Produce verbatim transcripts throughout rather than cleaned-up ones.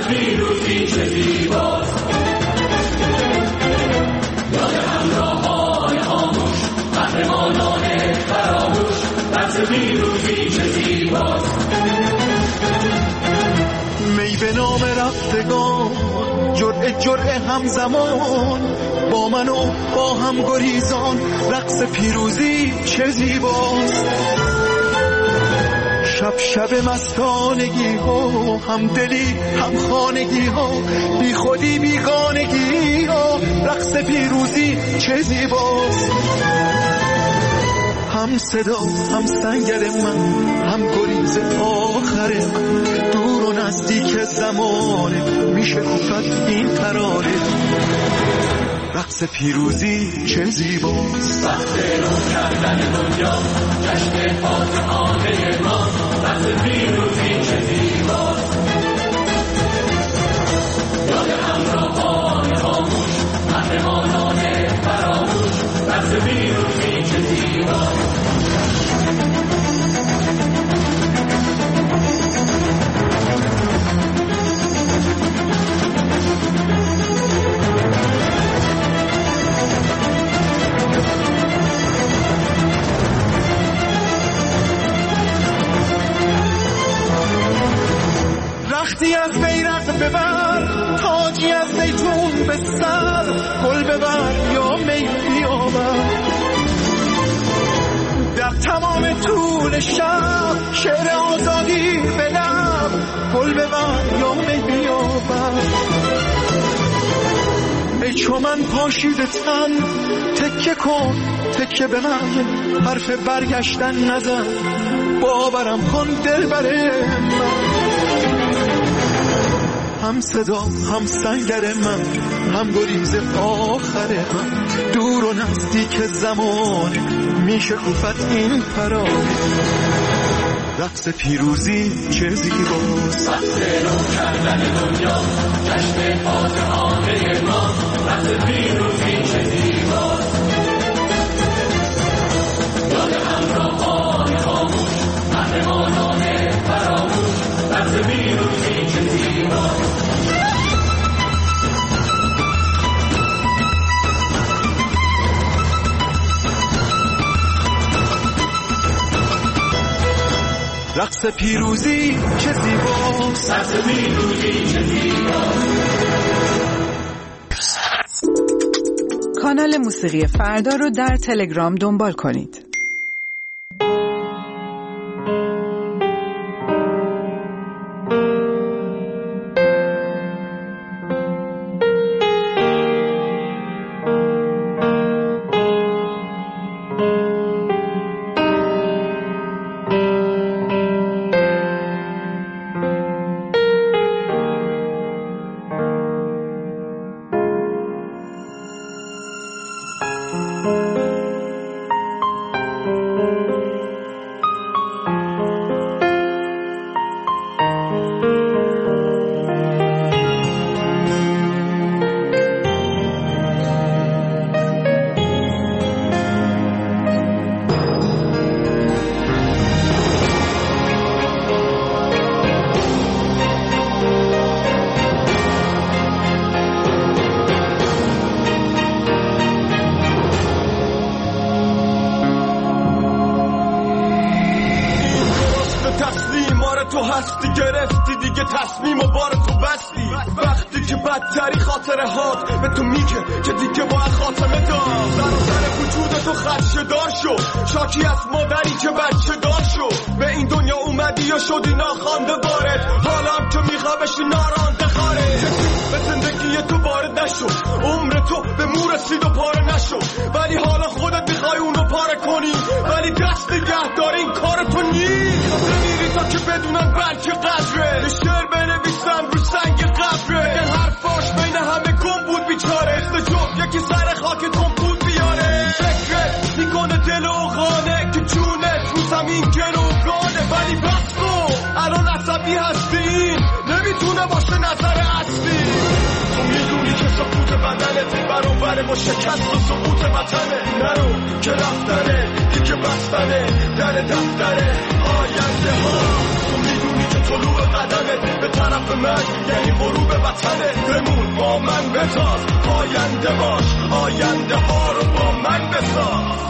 پیروزی چه زیباست. یاد همراهان خاموش، قهرمانان فراموش، رقص پیروزی چه زیباست. می به نام رفتگان، جرعه جرعه همزمان، با من و با هم گریزان، رقص پیروزی چه زیباست. شب شب مستانگی ها، هم دلی هم خانگی ها، بی خودی بیگانگی ها، رقص پیروزی چه زیباست. هم صدا هم سنگر من، هم گریز آخر من، دور و نزدیک زمانه، میشه گفت این ترانه، رقص پیروزی چه زیباست. وقت رو کردن دنیا، جشن فاتحانه ما، رقص پیروزی چه زیباست. یاد همراهان خاموش، قهرمانان فراموش، رقص پیروزی چه زیباست. رختی از بیرق ببر، تاجی از زیتون به سر، گل ببر یا می بیاور. در تمام طول شب، شعر آزادی به لب، گل ببر یا می بیاور. ای چو من پاشیده تن، تکه کن تکه به من، حرف برگشتن نزن، باورم کن دل بره من. هم صدا هم سنگر من، هم گریز آخر من، دور و نزدیک زمان، میشه گفت این فرانه، رقص پیروزی چه زیباست. وقت رو کردن دنیا، جشن فاتحانه ما، رقص پیروزی چه زیباست. یاد همراهان خاموش، قهرمانان فراموش، رقص پیروزی چه زیباست. رقص پیروزی چه زیباست. رقص پیروزی چه زیباست. کانال موسیقی فردا رو در تلگرام دنبال کنید. تو هستی، گرفتی دیگه تصمیم و بار تو بستی. وقتی که بدتری خاطره هات به تو میگه که دیگه باید خاتمه دار. سر و سر وجود تو خدشه دار شو، شاکی از مادری که بچه دار شو. به این دنیا اومدی و شدی ناخوانده وارد، حالا هم که میخوابشی نارانده خارج. به زندگی تو وارد نشو، عمر تو به مو رسید و پاره نشو. ولی حالا خودت میخوای اونو پاره کنی، ولی دست نگه دار این کار تو نیست. نمیری تا که بدونم بلکه قدره، شعر بنویسم رو سنگ قبره. این حرفاش بین همه گم بود بیچاره، استجاب یکی سر خاک تون بود بیاره. فکرت میکنه دل و خانه که جونت رو زمین گروگانه. ولی بس کن الان عصبی هستی، نمیتونه باشه نظر اصلی. تو میدونی که سکوت بدنت برابره با شکست و سقوط وطنه. نرو که رفتنه دیگه بستنه در دفتره آینده ها. تو میدونی که طلوع قدمت به طرف من یعنی غروب وطنت. بمون با من بتاز، آینده باش، آینده ها رو با من بساز.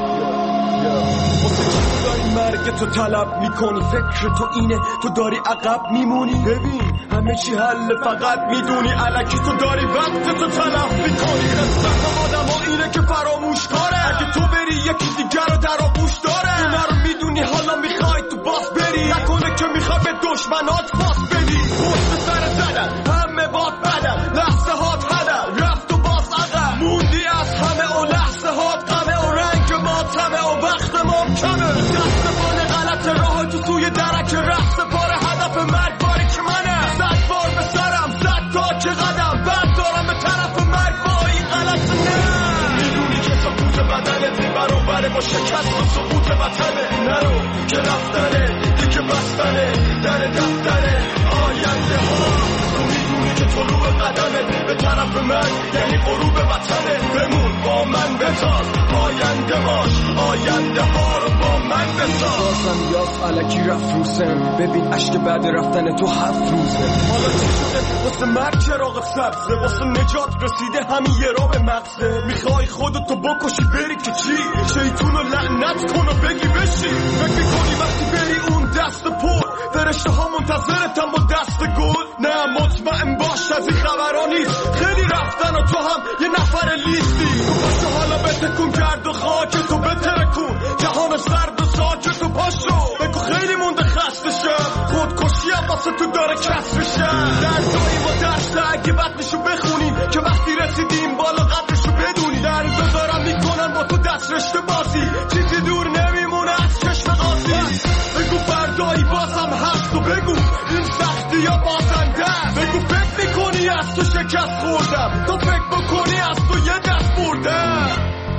واسه چی داری مرگ تو طلب میکنی؟ فکر تو اینه تو داری عقب میمونی؟ ببین همه چی حل فقط میدونی الکی تو داری وقت تو تلف میکنی. قسمت آدم ها اینه که فراموش کاره، اگه تو بری یکی دیگر رو در آغوش داره. اونا رو میدونی حالا میخوای تو باس بری، نکنه که میخوای به دشمنات باس بدی. پشت سر زدن همه باد بدن، لحظه هات هدن رفت و باز عقب موندی از همه و لحظه هات غمه و رنگ ماتمه و وقت ما کمه. دست بال غلط راه تو توی درک رفت پاره هدف مرگ باری که منه. صد بار به سرم صد تا که قدم بعد دارم به طرف مرگ با این غلط نه. میدونی که سقوط بدنت برابره با شکست و سقوط وطنه. نرو که رفتنه دیگه بستنه در دفتره آینده ها. تو میدونی که طلوع قدمت به طرف من یعنی غروب وطنه. بمون با من بتاز، آینده باش، آینده ها رو با من بساز. بازم یاس علکی رفت روسم، ببین عشق بعد رفتن تو هفت روزه. حالا چی شده واسه مرگ چراغ سبزه، واسه نجات رسیده همین یه را به مغزه. میخوای خودتو بکشی بری که چی؟ شیطون رو لعنت کن و بگی بشی. فکر میکنی وقتی بری اون دست پر فرشته ها منتظرتن با دست گل؟ نه مطمئن باش از این خبرها نیست. خیلی رفتن و تو هم یه نفر لیستی. تو پاشو حالا بتکون کرد و خاک تو بترکون جهان سرد و ساکت تو پاشو. بگو خیلی مونده خسته شم، خودکشی هم واسه تو داره کسر شم. دردایی با درسته اگه بطنشو بخونیم که وقتی رسیدیم بالا قدرشو بدونی. دردو دارم میکنن با تو دست رشته بازی، چیزی دور نمیمونه از چشم قاضی. بگو فردایی بازم هست و بگو این سختی یا بازنده. بگو فکر میکنی از تو شکست خوردم، تو فکر بکنی از تو یه دست بردم.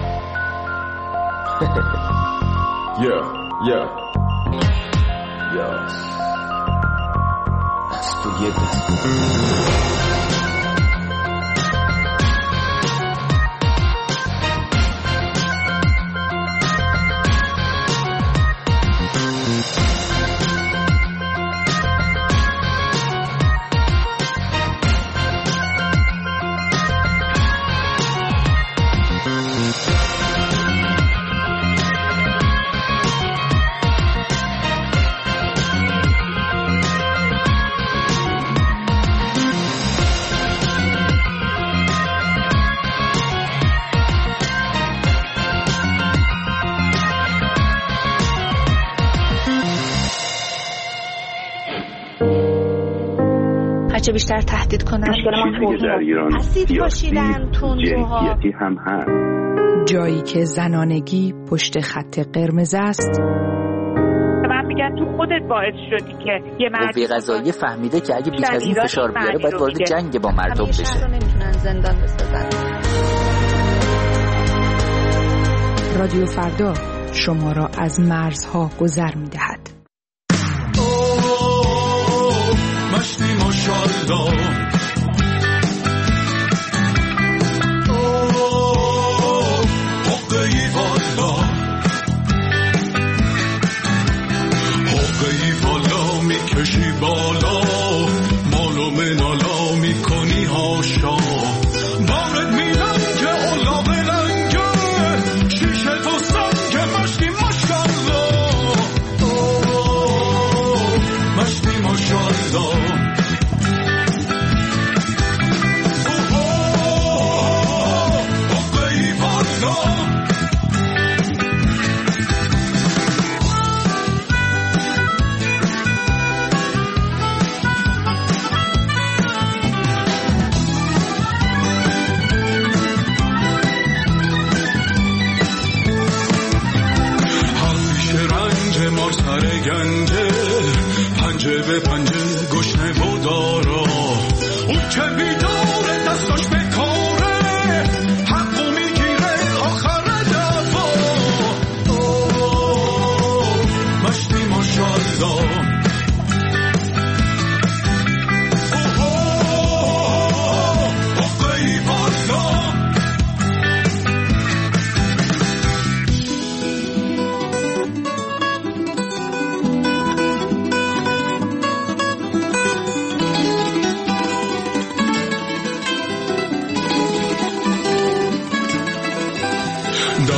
Yeah, yeah, yes. از تو یه دست بردم. چه بیشتر تهدید کنن. مشکل ما در ایران اسید پاشیدن تندروها، جنسیتی هم هست. جایی که زنانگی پشت خط قرمز است. من میگن تو خودت باعث شدی که یه مرد قوه قضاییه فهمیده که اگه بیش از این فشار بیاره باید وارد جنگ با مردم بشه. همیشه رو نمیتونن زندان بسازن. رادیو فردا شما را از مرزها گذر میدهد. مشتی ماشالله اوه حقی والا حقی والا میکشی بالا مالو منالا میکنی هاشا بارد میرم که اولاغ رنگه شیشه تو سنگ مشتی ماشالله اوه مشتی ماشالله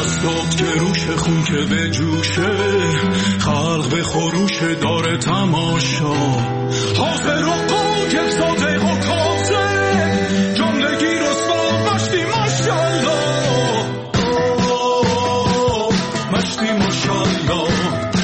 دستات که روش خون که به جوشه خلق به خروش داره تماشا حاضر و قایم صادق و کاذب جملگی رسوا مشتی ماشالله مشتی ماشالله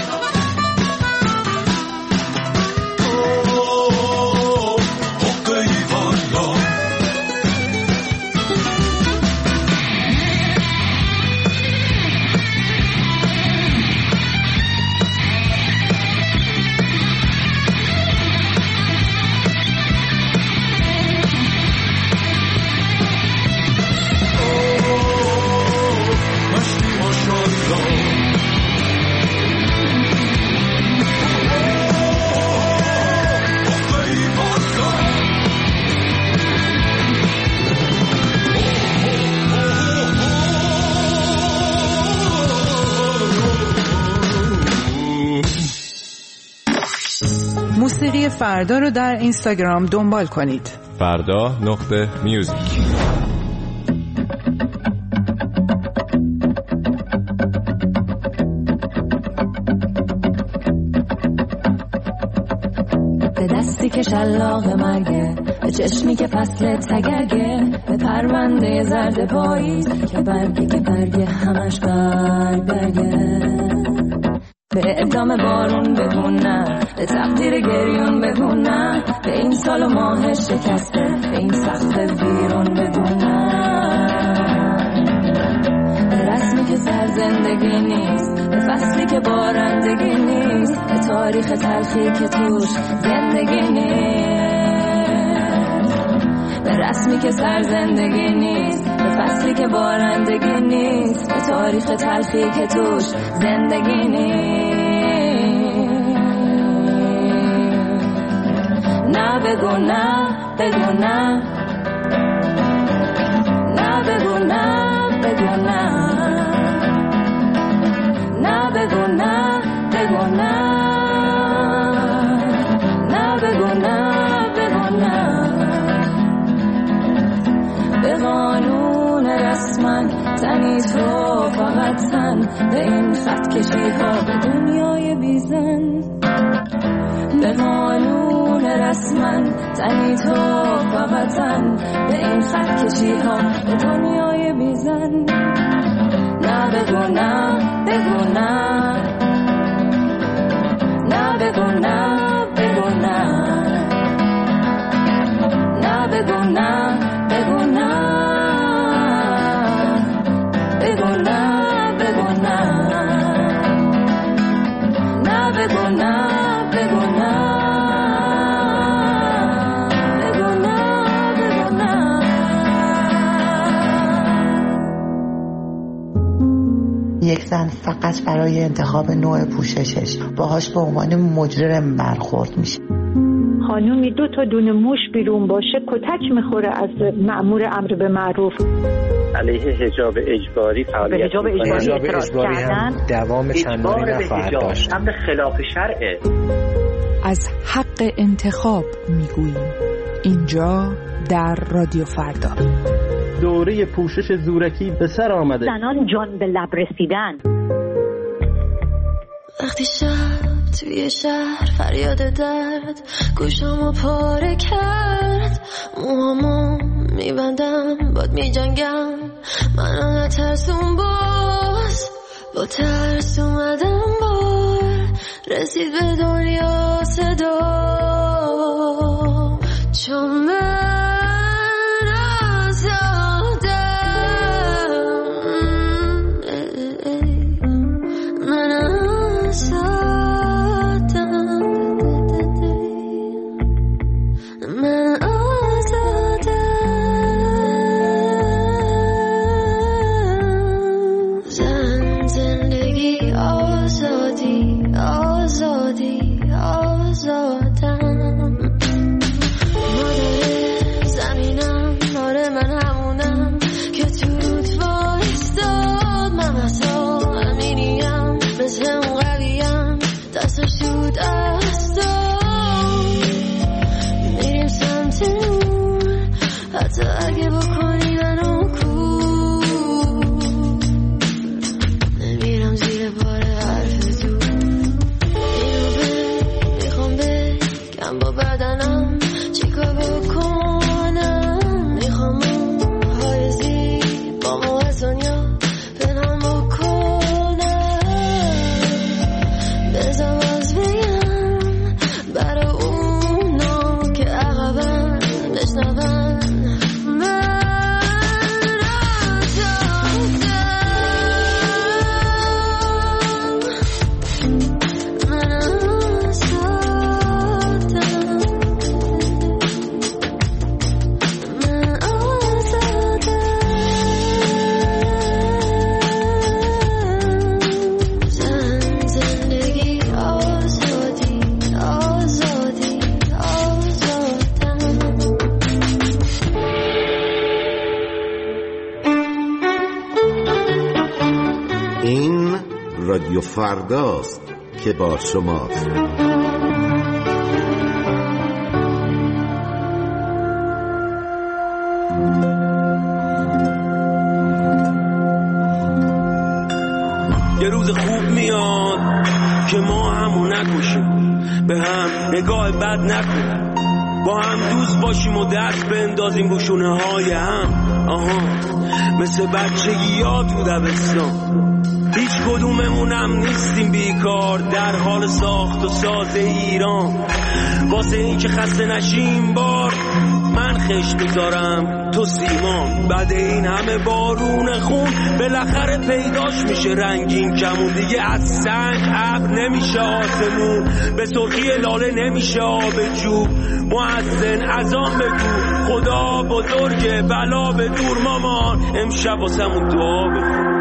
موسیقی فردا رو در اینستاگرام دنبال کنید. فردا نقطه میوزیک. به دستی که شلاق مرگه، به چشمی که فصل تگرگه، به پرونده زرد پاییز که برگه که برگه همش برگ برگه، به اعدام بارون بگون نه، به تقدیر گریون بگون نه، به این سال و ماه شکسته، به این سخت ویرون بگون نه، به رسمی که سر زندگی نیست، به فصلی که بارندگی نیست، به تاریخ تلخی که توش زندگی نیست، به رسمی که سر زندگی نیست، به فصلی که بارندگی نیست، به تاریخ تلخی که توش زندگی نیست. نه بگو نه بگو نه، نه بگو نه بگو نه، نه بگو نه بگو نه، نه بگو نه بگو نه، به قانون رسما تنی تو فقط تن، به این خط کشی ها به دنیای بیزن، به قانون رسما تنی تو فقط تن، به این خط کشی ها به دنیای بیزن. نه بگو نه بگو نه، نه بگو نه بگو نه، نه بگو نه بگو نه، بگو نه بگو نه، نه بگو نه بگو نه، بگو نه بگو نه. یک زن فقط برای انتخاب نوع پوششش باهاش به عنوان مجرم برخورد میشه. خانومی دو تا دونه موش بیرون باشه کتک میخوره از مأمور امر به معروف. علیه حجاب اجباری فعالیت حجاب اجباری, حجاب اجباری هم دوام چندانی نخواهد داشت. امر خلاف شرعه. از حق انتخاب میگوییم اینجا در رادیو فردا. دوره پوشش زورکی به سر آمده. زنان جان به لب رسیدن. وقتی شب توی شهر فریاد درد گوشامو پاره کرد، موهامو میبندم باد میجنگم، منو نترسون باز، با ترس اومدم بار، رسید به دنیا صدا، چون من رادیو فرداست که با شماست. یه روز خوب میاد که ما همو نکشیم، به هم نگاه بد نکنیم، با هم دوست باشیم و دست بندازیم رو شونه های هم. آها مثل بچگی ها تو دبستان، هیچ کدوممونم نیستیم بیکار در حال ساخت و ساز ایران. واسه این که خسته نشیم بار من خش بذارم تو سیمان، بعد این همه بارون خون بالاخره پیداش میشه رنگین کمون. دیگه از سنگ ابر نمیشه آسمون، به سرخی لاله نمیشه آب جوب. مؤذن اذان بگو خدا بزرگه بلا به دور مامان، امشب واسمون دعا بخون.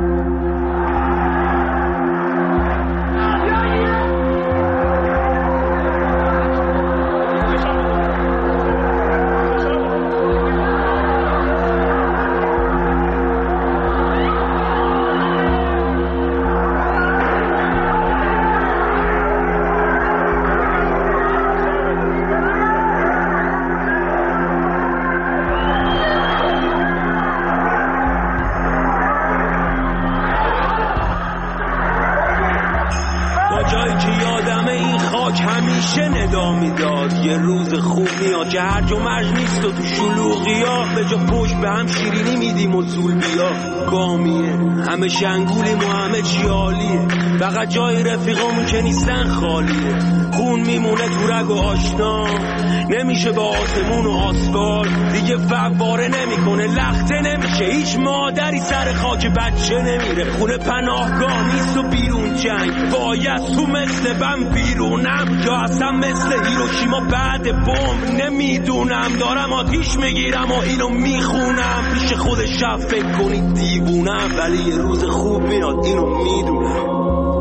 یه روز خوب میاد که هرج و مرج نیست و تو شلوغی ها به جا پشت به هم شیرینی میدیم و زول بیا گامیه. همه شنگولیم و همه چی عالیه، فقط جای رفیقامون که نیستن خالیه. خون میمونه تو رگ و آشنا، نمیشه با آسمون و آسفالت دیگه فواره نمیکنه، لخته نمیشه. هیچ مادری سر خاک بچه نمیره، خونه پناهگاه نیست و بیرون جنگ باید تو مثل بم بیرونم، یا اصلا مثل هیروشیما بعد بمب نمیدونم. دارم آتیش میگیرم و اینو میخونم، پیش خود شب فکر کنید دیوونم، ولی یه روز خوب میاد اینو میدونم.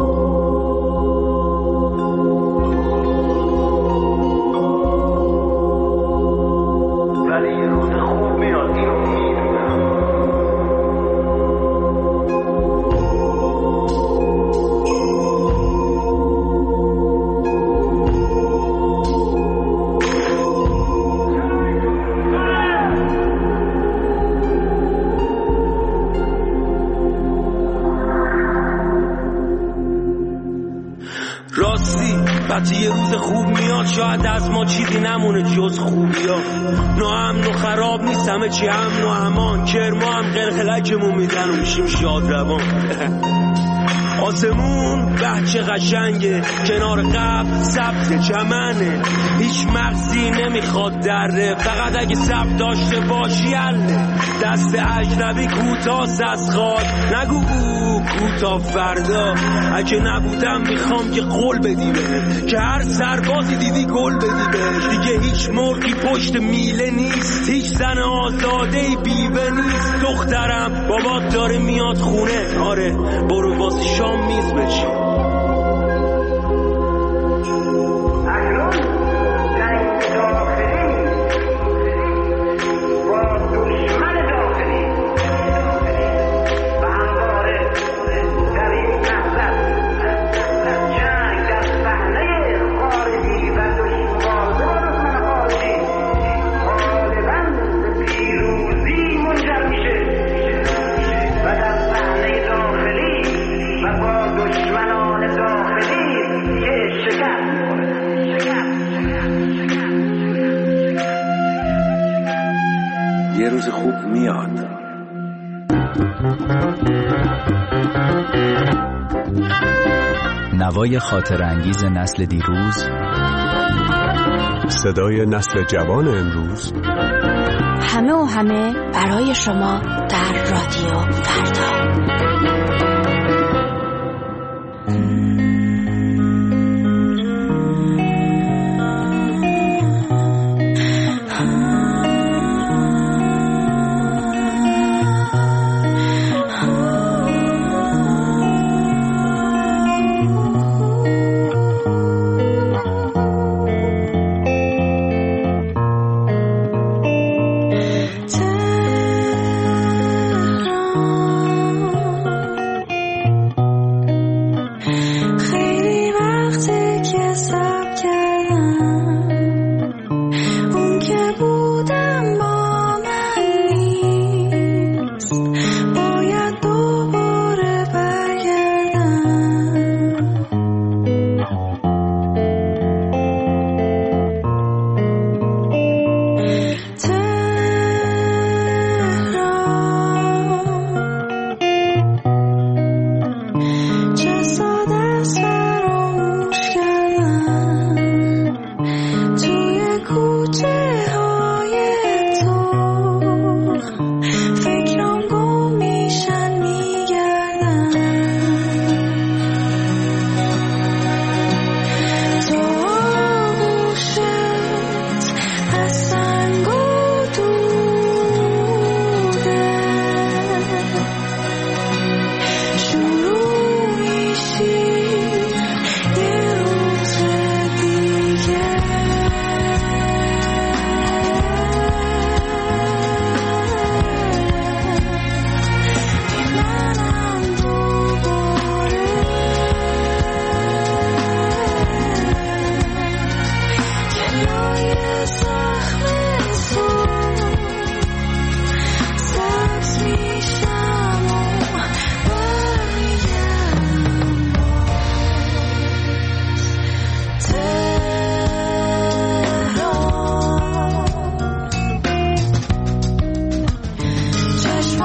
یه روز خوب میاد شاید از ما چیزی نمونه جز خوبی ها. ناامن و خراب نیست همه چی امن و امان، کرما هم قلقلکمون میدن و میشیم شاد روان. آسمون بچه قشنگه، کنار قبل سبز چمنه، هیچ مغزی نمیخواد دره، فقط اگه سبز داشته باشی حله. دست اجنبی کوتاست از خواد، نگو او کوتاه فردا. اگه نبودم میخوام که قول بدی بهم، که هر سربازی دیدی گل بدی بهش. دیگه هیچ مرغی پشت میله نیست، هیچ زن آزادهی بیوه نیست. دخترم بابات داره میاد خونه، آره برو واسه شام میز بچین. یه روز خوب میاد. نوای خاطر انگیز نسل دیروز، صدای نسل جوان امروز، همه و همه برای شما در رادیو فردا.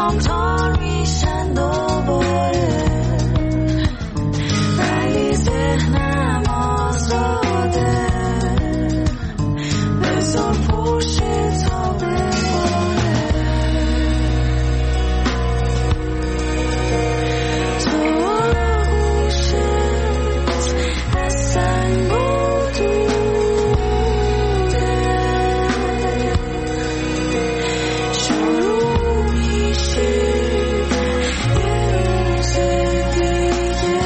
تار میشن دوباره ولی ذهنم آزاده بذار پشت تا بباره تو آغوشت از سنگ و دوده شروع میشه یه روز دیگه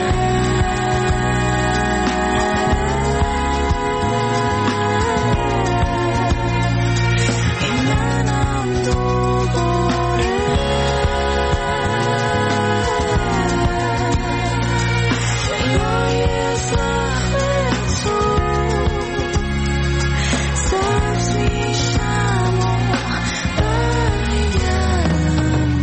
این منم دوباره جای زخم تو سبز میشم و برمیگردم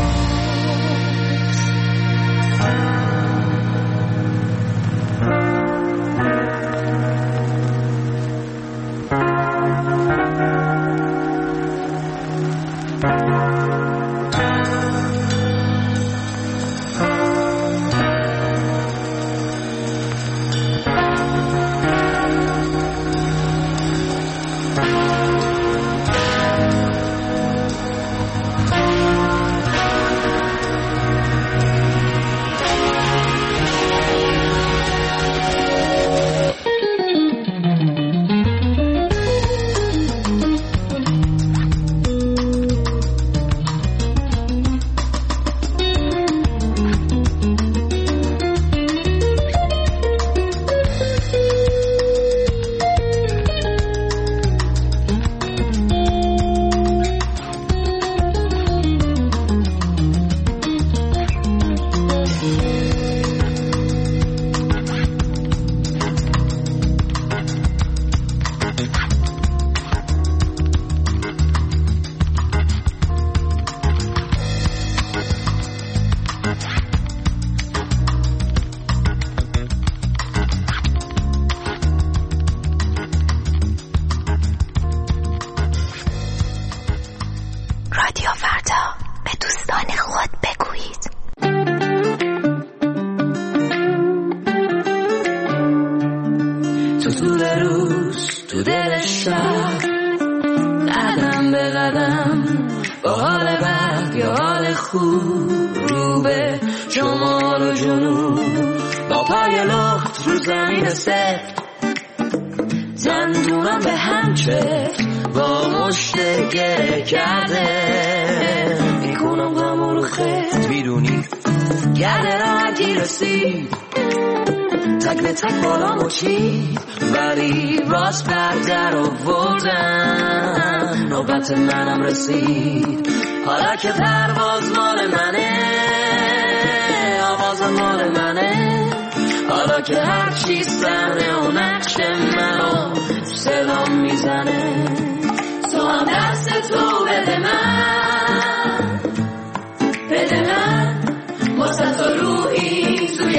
رادیو فردا به دوستان خود بگویید. تو طول روز تو دل شهر قدم به قدم با حال بد یا حال خوب رو به شمال و جنوب با پای لخت رو زمین سفت دندونم به هم چفت با مشت گره کرده میکنم غم رو خط میدونی گرده راحتی رسید تک به تک بالا مچید ولی راست بر در آوردن نوبت منم رسید حالا که پرواز مال منه آواز مال منه حالا که هر چی صحنه و نقش منو صدام میزنه تو هم دست تو بده من بده من واسه تو روحی توی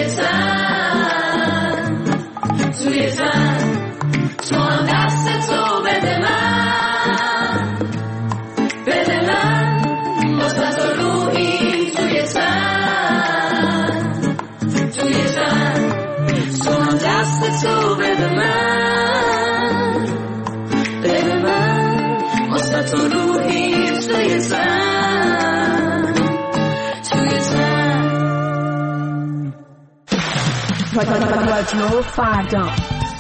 تن توی تن تو هم دست تو بده من بده من واسه تو روحی توی تن توی تن تو هم دست تو بده من بده من واسه تو روحی توی تن توی تن رادیو فردا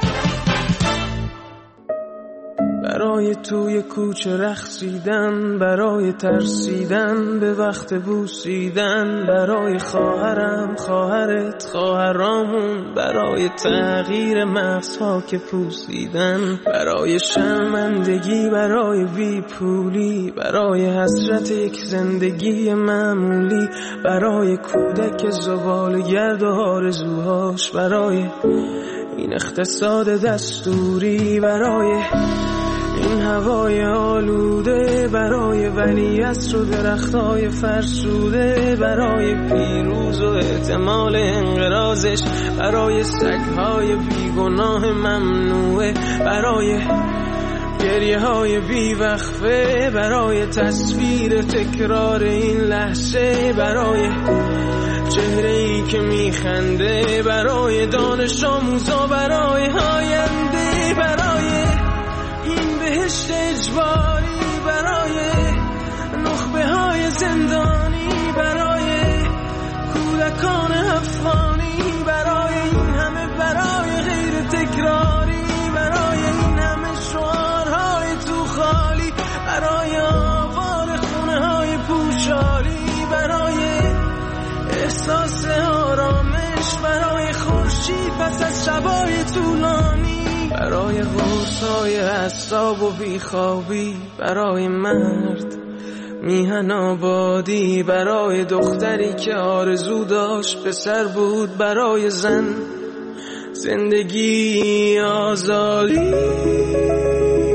برای توی کوچه رقصیدن برای ترسیدن به وقت بوسیدن برای خواهرم خواهرت خواهرامون برای تغییر مغزها که پوسیدن برای شرمندگی برای بی پولی برای حسرت یک زندگی معمولی برای کودک زبالگرد و آرزوهاش برای این اقتصاد دستوری برای این هوای آلوده برای ولیعصر و درختای فرسوده برای پیروز و احتمال انقراضش برای سگهای بیگناه ممنوعه برای گریه های بی وقفه برای تصویر تکرار این لحظه، برای چهره ای که میخنده، برای دانش آموزا، برای آینده، برای این بهشت اجباری، برای نخبه های زندانی، برای کودکان افغانی، برای این همه برای غیر تکراری، برای این همه شعارهای تو خالی، برای آوار خونه های پوچالی، برای احساس آرامش، برای خورشید پس از شبای طولانی، برای غرصای اعصاب و بیخوابی، برای مرد میهن آبادی، برای دختری که آرزو داشت پسر بود، برای زن زندگی آزادی.